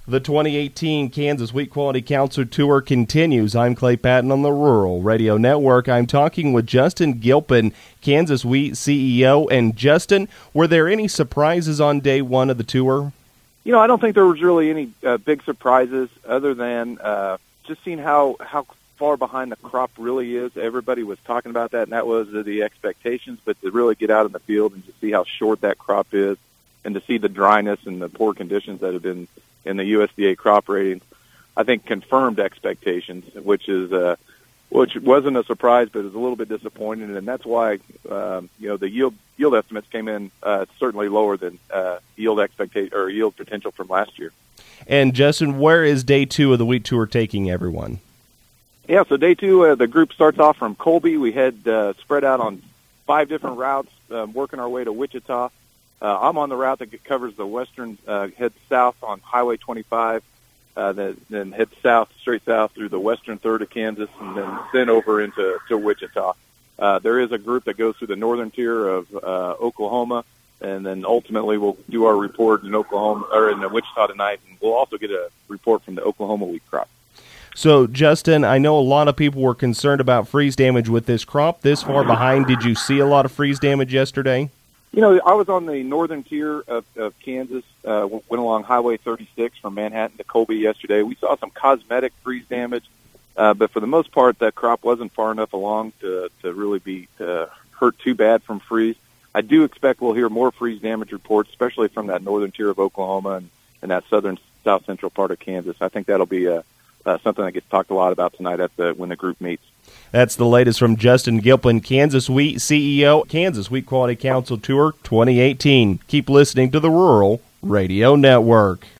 The 2018 Kansas Wheat Quality Council Tour continues. I'm Clay Patton on the Rural Radio Network. I'm talking with Justin Gilpin, Kansas Wheat CEO. And Justin, were there any surprises on day one of the tour? You know, I don't think there was really any big surprises other than just seeing how far behind the crop really is. Everybody was talking about that, and that was the expectations. But to really get out in the field and to see how short that crop is and to see the dryness and the poor conditions that have been in the USDA crop ratings, I think confirmed expectations, which wasn't a surprise, but is a little bit disappointing, and that's why the yield estimates came in certainly lower than yield potential from last year. And Justin, where is day two of the wheat tour taking everyone? Yeah, so day two, the group starts off from Colby. We head spread out on 5 different routes, working our way to Wichita. I'm on the route that covers the western, heads south on Highway 25, then heads straight south through the western third of Kansas, and then over into Wichita. There is a group that goes through the northern tier of Oklahoma, and then ultimately we'll do our report in Oklahoma or in Wichita tonight, and we'll also get a report from the Oklahoma wheat crop. So, Justin, I know a lot of people were concerned about freeze damage with this crop this far behind. Did you see a lot of freeze damage yesterday? You know, I was on the northern tier of Kansas, went along Highway 36 from Manhattan to Colby yesterday. We saw some cosmetic freeze damage, but for the most part, that crop wasn't far enough along to really be hurt too bad from freeze. I do expect we'll hear more freeze damage reports, especially from that northern tier of Oklahoma and that southern, south-central part of Kansas. I think that'll be something that gets talked a lot about tonight when the group meets. That's the latest from Justin Gilpin, Kansas Wheat CEO, Kansas Wheat Quality Council Tour 2018. Keep listening to the Rural Radio Network.